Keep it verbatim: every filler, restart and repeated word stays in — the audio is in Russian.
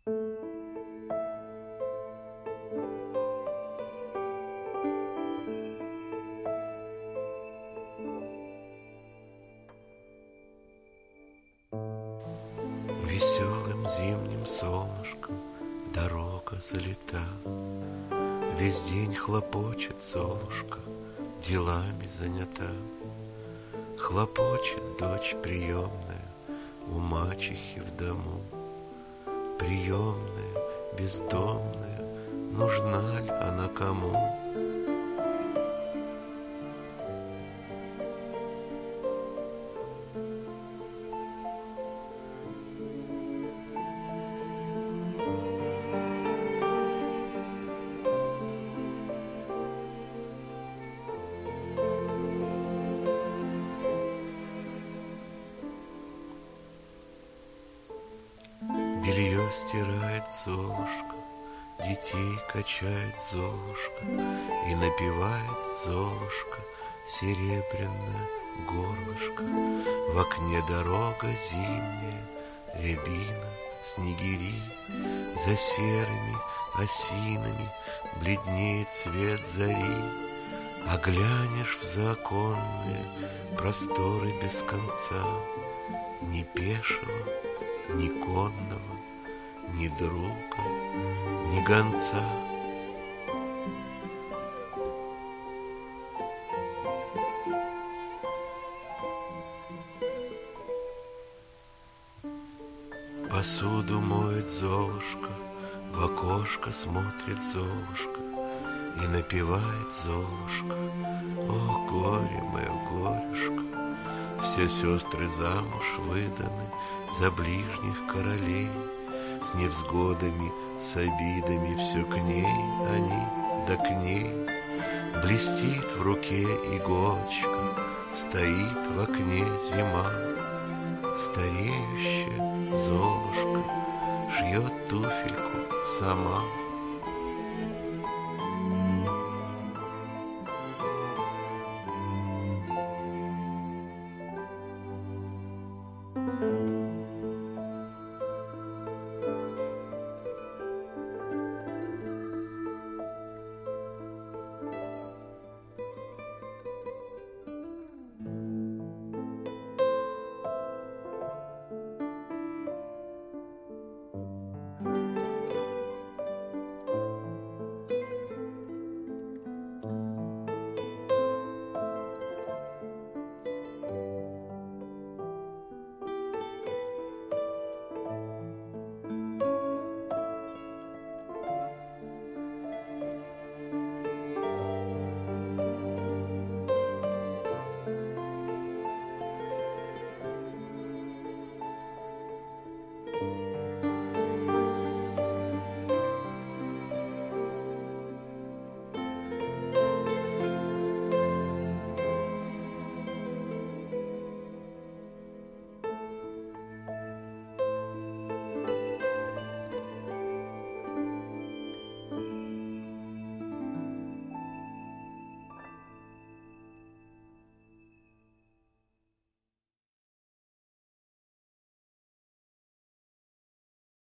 Веселым зимним солнышком дорога залита, весь день хлопочет Золушка, делами занята. Хлопочет дочь приемная у мачехи в дому. Приемная, бездомная, нужна ли она кому? Белье стирает Золушка, детей качает Золушка, и напевает Золушка серебряное горлышко. В окне дорога зимняя, рябина, снегири, за серыми осинами бледнеет свет зари. А глянешь в заоконные просторы без конца, ни пешего, ни конного, ни друга, ни гонца. Посуду моет Золушка, в окошко смотрит Золушка и напевает Золушка: о, горе мое, горюшка! Все сестры замуж выданы за ближних королей, с невзгодами, с обидами, все к ней они, да к ней. Блестит в руке иголочка, стоит в окне зима. Стареющая Золушка шьет туфельку сама.